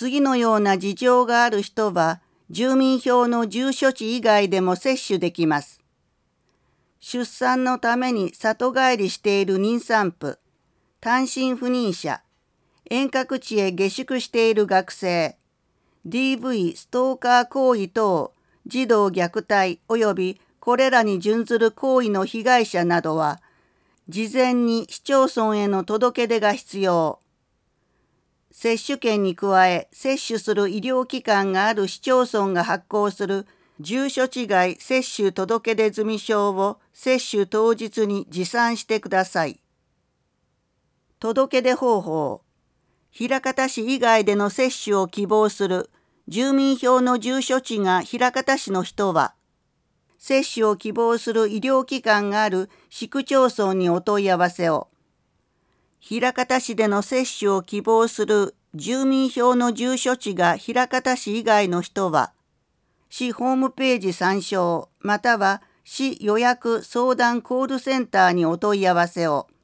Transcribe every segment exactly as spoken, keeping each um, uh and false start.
次のような事情がある人は、住民票の住所地以外でも接種できます。出産のために里帰りしている妊産婦、単身赴任者、遠隔地へ下宿している学生、ディーブイ ストーカー行為等、児童虐待及びこれらに準ずる行為の被害者などは、事前に市町村への届け出が必要。接種券に加え、接種する医療機関がある市町村が発行する住所地外接種届出済証を接種当日に持参してください。届け出方法。枚方市以外での接種を希望する住民票の住所地が枚方市の人は、接種を希望する医療機関がある市区町村にお問い合わせを。枚方市での接種を希望する住民票の住所地が枚方市以外の人は、市ホームページ参照または市予約相談コールセンターにお問い合わせを。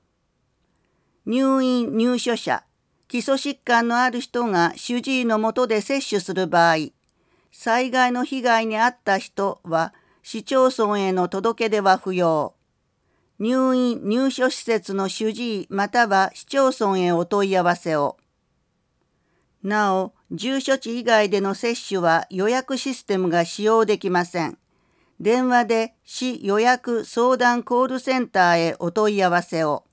入院入所者、基礎疾患のある人が主治医の下で接種する場合、災害の被害に遭った人は市町村への届け出は不要。入院入所施設の主治医または市町村へお問い合わせを。なお、住所地以外での接種は予約システムが使用できません。電話で市予約相談コールセンターへお問い合わせを。